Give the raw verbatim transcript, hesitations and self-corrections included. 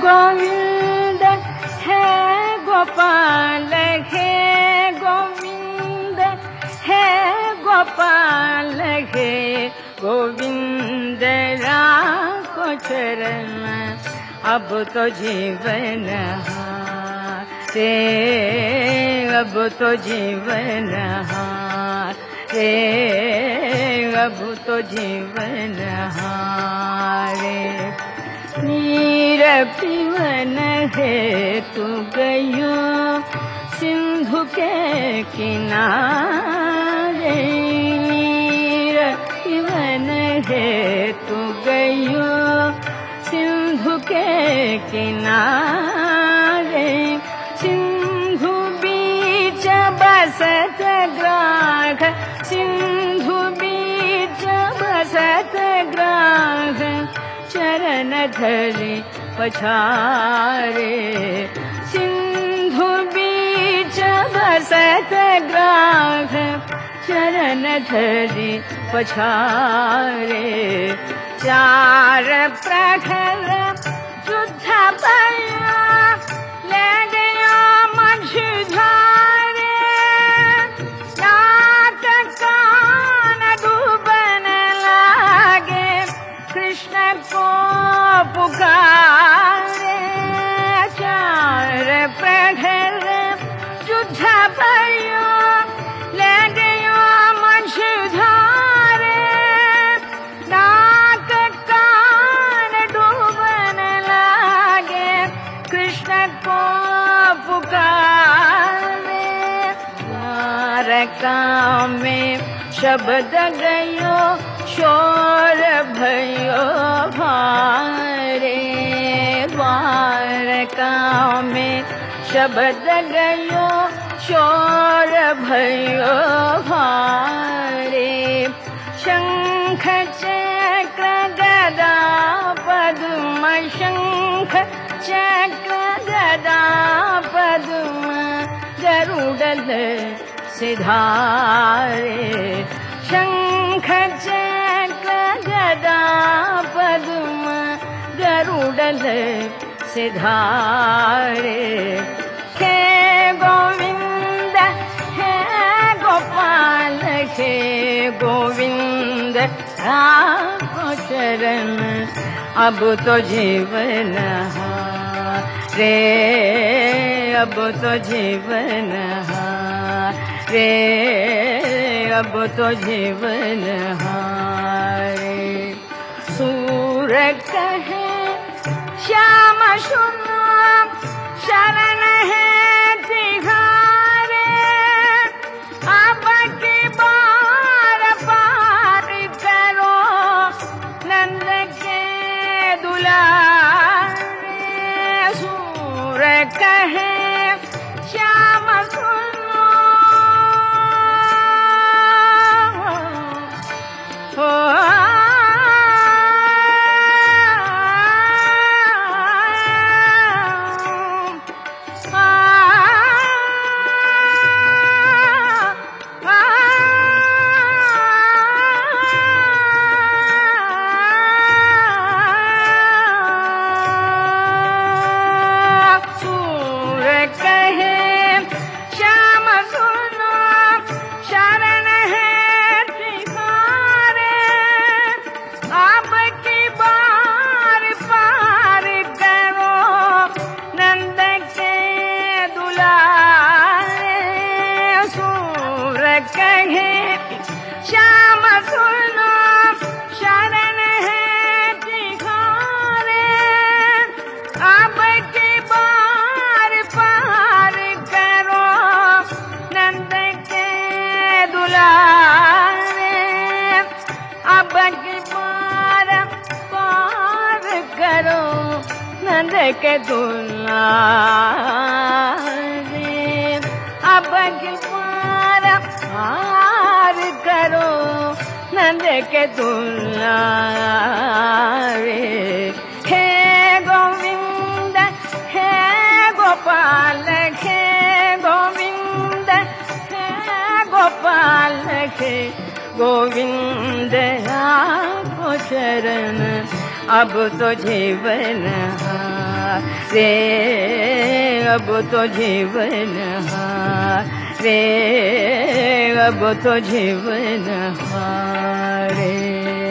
गोविंद है गोपाल है गोविंद है गोपाल है गोविंद राखो चरण अब तो जीवन हारे अब तो जीवन हारे अब तो जीवन हारे नीर पीवन है तू गयो सिंधु के किनारे नीर पीवन है तू गयो सिंधु के किनारे सिंधु बीच बसत ग्राघ सिंधु बीच बसत ग्राघ चरण धरि पछारे सिंधु बीच बसत ग्राघ चरण धरि पछारे चार प्रहर युद्ध भया ले गया मझधारे नाक कान डूबन लागे कृष्ण को पुकारे चार प्रहर युद्ध भया ले गया मझधारे नाक कान डूबन लागे कृष्ण को पुकारे द्वारका में शब्द गयो शोर भयो भारे द्वारका में शब्द गयो शोर भयो भारे शंख चक्र गदा पद्म शंख चक्र गदा पद्म गरुड़ सिधारे शंख चक्र गदा पद्म गरुड़ सिधारे हे गोविंद हे गोपाल हे गोविंद राखो चरण अब तो जीवन रे अब तो जीवन रे अब तो जीवन हारे सूर कहे श्याम सुनो शरण है तिहारे अब की बार पार करो नंद के दुलारे सूर कहे श्याम सुनो हो श्याम सुनो शरण है तिहारे अब की बार पार करो नंद के दुलारे अब की बार पार करो नंद के दुलारे अब की बार पार करो नंद के दुलारे हे गोविंद हे गोपाल हे गोविंद हे गोपाल हे गोविंद राखो चरण अब तो जीवन रे अब तो जीवन रे अब तो जीवन हारे।